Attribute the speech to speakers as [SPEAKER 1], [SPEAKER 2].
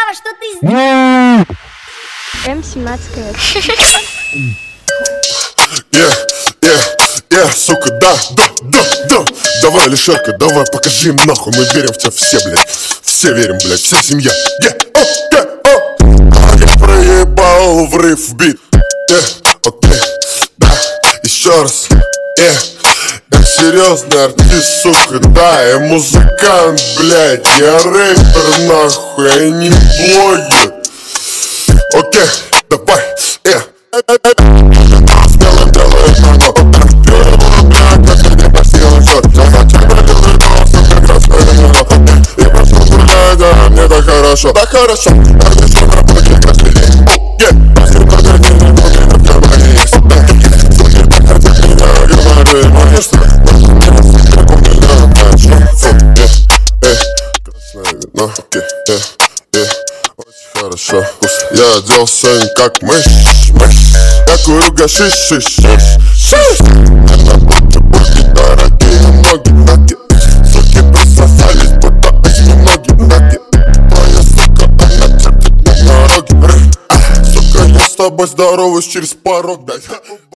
[SPEAKER 1] что ты сделал?
[SPEAKER 2] М17.
[SPEAKER 3] Сука, да. Давай, Алишерка, давай, покажи им нахуй. Мы верим в тебя все, блядь. Все верим, блядь, вся семья. А я проебал врыв в бит. Окей, да, еще раз. Я серьезный артист, сука, да. Я музыкант, блядь. Я рэпер, нахуй, я не блогер. Окей, давай, Смелым делает много. Мне так хорошо, так хорошо. Я хочу на пути каждый день. В кармане есть. Суки, так хотят меня говорить. Мне что? Красное вино. Очень хорошо. Я оделся как мышь. Я курю гашиш. На будто будки дорогие ноги. Суки присосались, будто осьминоги. Твоя сука, она терпит на дороге. Сука, я с тобой здороваюсь через порог, блядь.